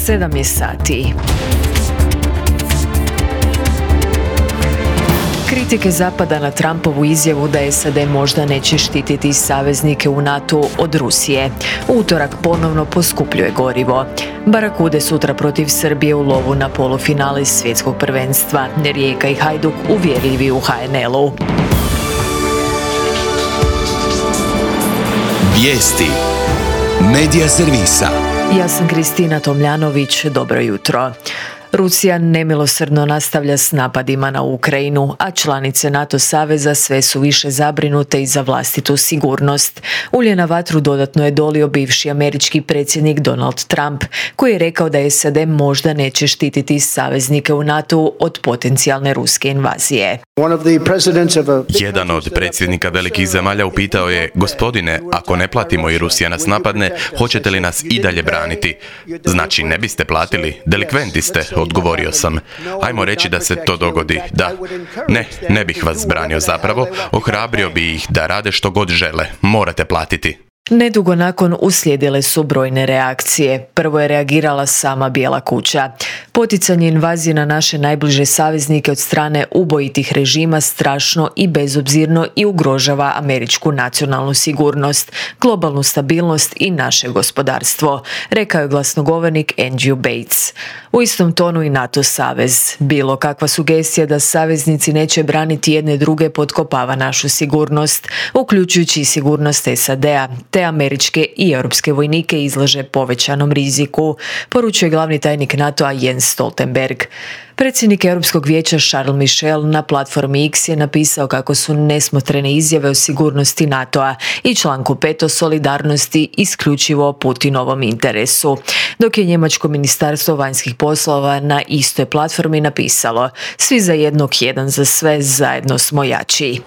7 je sati. Kritike Zapada na Trumpovu izjavu da SAD možda neće štititi saveznike u NATO od Rusije. U utorak ponovno poskupljuje gorivo. Barakude sutra protiv Srbije u lovu na polufinale svjetskog prvenstva. Rijeka i Hajduk uvjerljivi u HNL-u. Vijesti Medija servisa. Ja sam Kristina Tomljanović, dobro jutro. Rusija nemilosrdno nastavlja s napadima na Ukrajinu, a članice NATO saveza sve su više zabrinute i za vlastitu sigurnost. Ulje na vatru dodatno je dolio bivši američki predsjednik Donald Trump, koji je rekao da SAD možda neće štititi saveznike u NATO od potencijalne ruske invazije. Jedan od predsjednika velikih zemalja upitao je: gospodine, ako ne platimo i Rusija nas napadne, hoćete li nas i dalje braniti? Znači, ne biste platili? Delikventi ste, odgovorio sam. Ajmo reći da se to dogodi. Da. Ne bih vas branio zapravo. Ohrabrio bi ih da rade što god žele. Morate platiti. Nedugo nakon uslijedile su brojne reakcije. Prvo je reagirala sama Bijela kuća. Poticanje invazije na naše najbliže saveznike od strane ubojitih režima strašno i bezobzirno i ugrožava američku nacionalnu sigurnost, globalnu stabilnost i naše gospodarstvo, rekao je glasnogovornik Andrew Bates. U istom tonu i NATO savez. Bilo kakva sugestija da saveznici neće braniti jedne druge potkopava našu sigurnost, uključujući i sigurnost SAD-a, te američke i europske vojnike izlaže povećanom riziku, poručuje glavni tajnik NATO-a Jens Stoltenberg. Predsjednik Europskog vijeća Charles Michel na platformi X je napisao kako su nesmotrene izjave o sigurnosti NATO-a i članku 5 o solidarnosti isključivo Putinovom interesu. Dok je njemačko ministarstvo vanjskih poslova na istoj platformi napisalo: svi za jednog, jedan za sve, zajedno smo jači.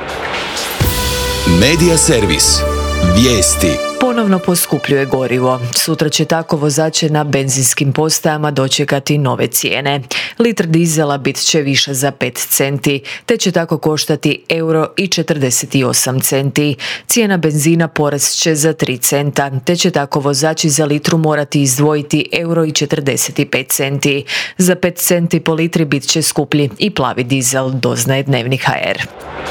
Medija servis. Vijesti. Ponovno poskupljuje gorivo. Sutra će tako vozače na benzinskim postajama dočekati nove cijene. Litr dizela bit će više za 5 centi, te će tako koštati €1,48. Cijena benzina porast će za 3 centa, te će tako vozači za litru morati izdvojiti €1,45. Za 5 centi po litri bit će skuplji i plavi dizel, doznaje Dnevnik HR.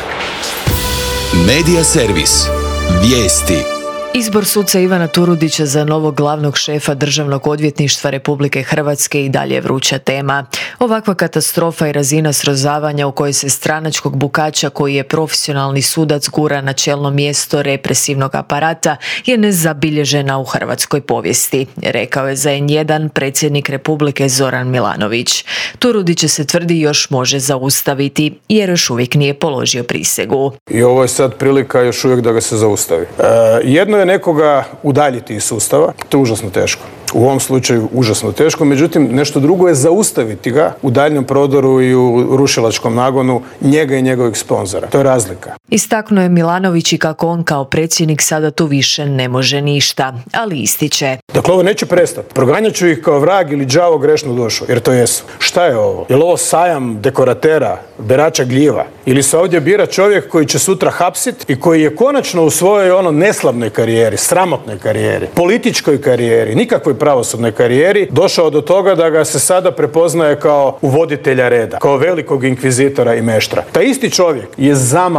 Medija servis. Vijesti. Izbor suca Ivana Turudića za novog glavnog šefa Državnog odvjetništva Republike Hrvatske i dalje vruća tema. Ovakva katastrofa i razina srozavanja u kojoj se stranačkog bukača koji je profesionalni sudac gura na čelno mjesto represivnog aparata je nezabilježena u hrvatskoj povijesti, rekao je za N1 predsjednik Republike Zoran Milanović. Turudić se tvrdi još može zaustaviti jer još uvijek nije položio prisegu. I ovo je sad prilika još uvijek da ga se zaustavi. Jedno je nekoga udaljiti iz sustava, to je užasno teško. U ovom slučaju užasno teško, međutim nešto drugo je zaustaviti ga u daljnjem prodoru i u rušilačkom nagonu njega i njegovih sponzora. To je razlika. Istaknuo je Milanović i kako on kao predsjednik sada tu više ne može ništa, ali ističe: dakle, ovo neće prestati. Proganjat ću ih kao vrag ili đavo grešnu dušu, jer to jesu. Šta je ovo? Je li ovo sajam dekoratera, berača gljiva? Ili se ovdje bira čovjek koji će sutra hapsit i koji je konačno u svojoj neslavnoj karijeri, sramotnoj karijeri, političkoj karijeri, nikakvoj pravosudnoj karijeri došao do toga da ga se sada prepoznaje kao uvoditelja reda, kao velikog inkvizitora i meštra. Taj isti čovjek je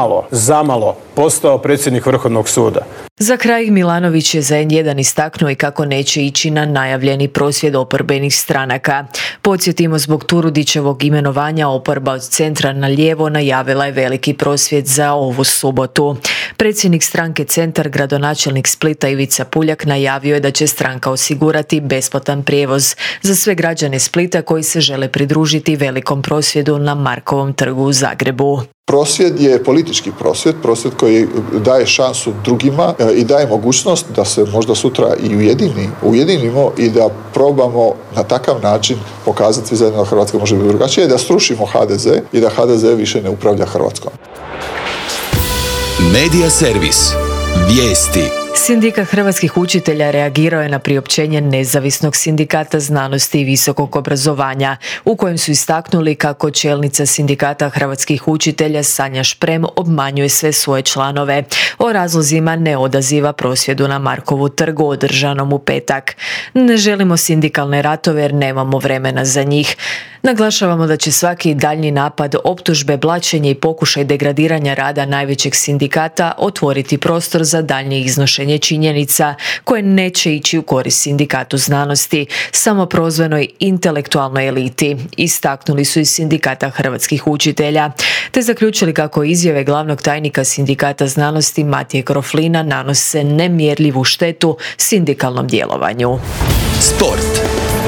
zamalo postao predsjednik Vrhovnog suda. Za kraj Milanović je za N1 istaknuo i kako neće ići na najavljeni prosvjed oporbenih stranaka. Podsjetimo, zbog Turudićevog imenovanja oporba od centra na lijevo najavila je veliki prosvjed za ovu subotu. Predsjednik stranke Centar, gradonačelnik Splita Ivica Puljak, najavio je da će stranka osigurati besplatan prijevoz za sve građane Splita koji se žele pridružiti velikom prosvjedu na Markovom trgu u Zagrebu. Prosvjed je politički prosvjed koji daje šansu drugima i daje mogućnost da se možda sutra i ujedinimo i da probamo na takav način pokazati zajedno da Hrvatska može biti drugačija i da srušimo HDZ i da HDZ više ne upravlja Hrvatskom. Medija servis. Vijesti. Sindikat hrvatskih učitelja reagirao je na priopćenje Nezavisnog sindikata znanosti i visokog obrazovanja, u kojem su istaknuli kako čelnica Sindikata hrvatskih učitelja Sanja Šprem obmanjuje sve svoje članove. O razlozima ne odaziva prosvjedu na Markovu trgu održanom u petak. Ne želimo sindikalne ratove jer nemamo vremena za njih. Naglašavamo da će svaki daljnji napad, optužbe, blaćenje i pokušaj degradiranja rada najvećeg sindikata otvoriti prostor za daljnje iznošenje činjenica koje neće ići u korist Sindikatu znanosti, samoprozvanoj intelektualnoj eliti, istaknuli su iz Sindikata hrvatskih učitelja, te zaključili kako izjave glavnog tajnika Sindikata znanosti Matije Kroflina nanose nemjerljivu štetu sindikalnom djelovanju. Sport.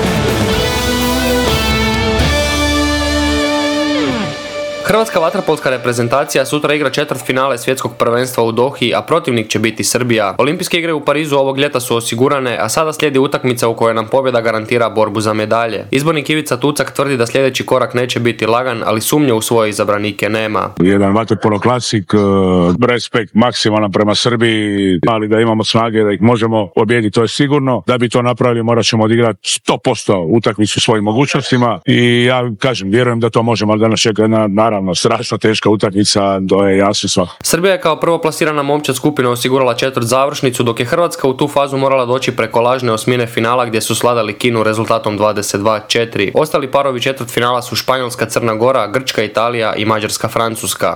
Hrvatska vaterpolska reprezentacija sutra igra četvrtfinale svjetskog prvenstva u Dohi, a protivnik će biti Srbija. Olimpijske igre u Parizu ovog ljeta su osigurane, a sada slijedi utakmica u kojoj nam pobjeda garantira borbu za medalje. Izbornik Ivica Tucak tvrdi da sljedeći korak neće biti lagan, ali sumnje u svoje izabranike nema. Jedan vaterpolo klasik, respekt maksimalan prema Srbiji, ali da imamo snage da ih možemo pobijediti, to je sigurno. Da bi to napravili morat ćemo odigrati 100% utakmicu svojim mogućnostima i ja kažem, vjerujem da to možemo, ali danas čeka naravno strašno teška utakmica, to je jasno svako. Srbija je kao prvoplasirana momčad skupine osigurala četvrt završnicu, dok je Hrvatska u tu fazu morala doći preko lažne osmine finala gdje su sladali Kinu rezultatom 22-4. Ostali parovi četvrt finala su Španjolska, Crna Gora, Grčka, Italija i Mađarska, Francuska.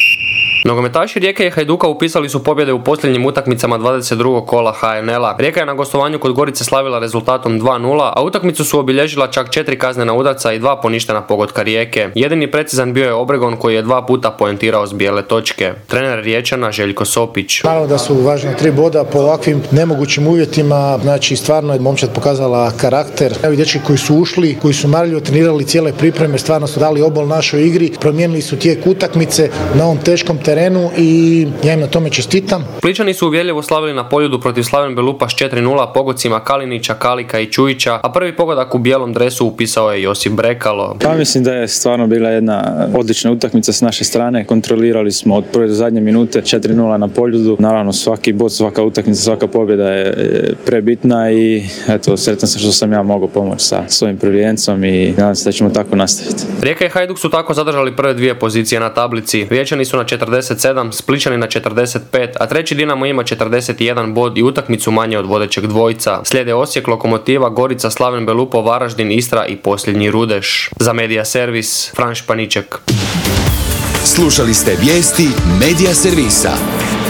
Nogometaši Rijeke i Hajduka upisali su pobjede u posljednjim utakmicama 22. kola HNL-a. Rijeka je na gostovanju kod Gorice slavila rezultatom 2-0, a utakmicu su obilježila čak 4 kaznena udarca i 2 poništena pogotka Rijeke. Jedini precizan bio je Obregon koji je 2 puta poentirao s bijele točke. Trener Riječana Željko Sopić. Naravno da su važne 3 boda po ovakvim nemogućim uvjetima, znači stvarno je momčad pokazala karakter. Evo dječki koji su ušli, koji su marljivo trenirali cijele pripreme, stvarno su dali obol našoj igri, promijenili su tijek utakmice na ovom teškom terenu i ja im na tome čestitam. Pličani su uvjerljivo slavili na Poljudu protiv Slaven Belupa s 4-0 pogocima Kalinića, Kalika i Čujića, a prvi pogodak u bijelom dresu upisao je Josip Brekalo. Pa mislim da je stvarno bila jedna odlična utakmica s naše strane. Kontrolirali smo od prve do zadnje minute 4-0 na Poljudu. Naravno svaki bod, svaka utakmica, svaka pobjeda je prebitna i eto, sretan sam što sam ja mogao pomoći sa svojim prvijencom i nadam se da ćemo tako nastaviti. Rijeka i Hajduk su tako zadržali prve 2 pozicije na tablici. Riječani su na 47, Spličani na 45, a treći Dinamo ima 41 bod i utakmicu manje od vodećeg dvojca. Slijede Osijek, Lokomotiva, Gorica, Slaven Belupo, Varaždin, Istra i posljednji Rudeš. Za Medija Servis, Fran Španiček. Slušali ste vijesti Medija Servisa.